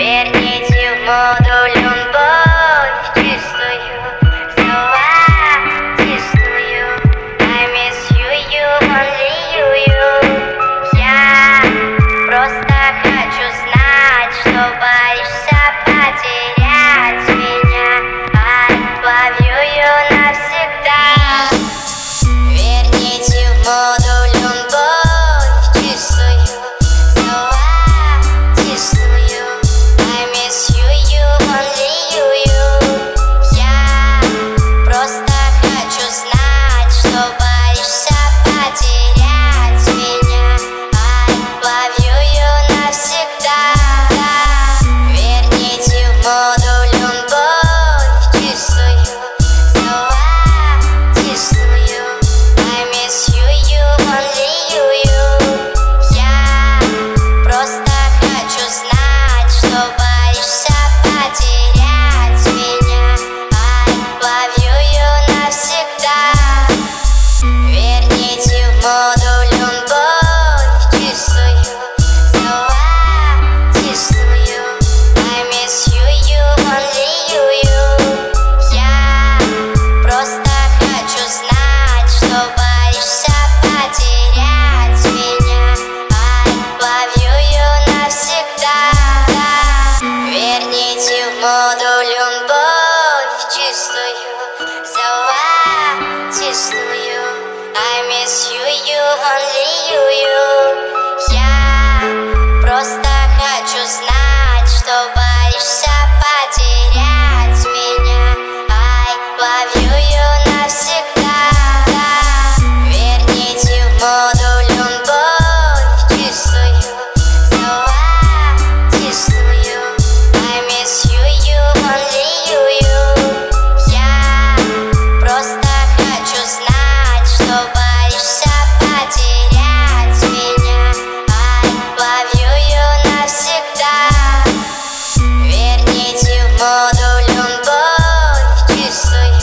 Верните в моду любовь чистую, золотистую. I miss you, only you. Я просто хочу знать, что боишься потерять меня. I love you навсегда. Верните в моду любовь чистую, золотистую. I miss you, only you. Я просто хочу знать, что боишься потерять меня. I love you навсегда. Верните в моду любовь чистую, золотистую. I miss you, only you. Я просто хочу знать, что боишься потерять меня. I love you навсегда. Верните в моду любовь чистую, золотистую. I miss you, only you. Я просто хочу знать, что боишься потерять меня. I love you навсегда. Верните в моду любовь чистую, золотистую. I miss you, only you. Я просто хочу знать, что боишься потерять меня. I love you навсегда. Верните в моду любовь чистую, золотистую. I miss you, only you. Я просто хочу знать, что боишься потерять меня. I love you навсегда. Верните в моду любовь чистую,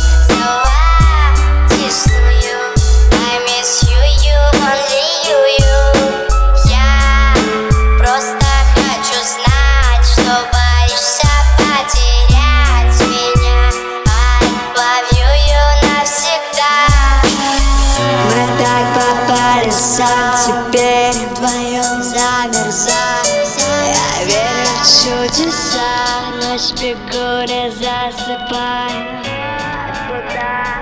золотистую. I miss you, only you. Я просто хочу знать, что боишься потерять меня. I love you навсегда. Мы так попали сам, теперь вдвоем замерзаем. Я верю в чудеса, ночь бегу, не засыпай. Куда?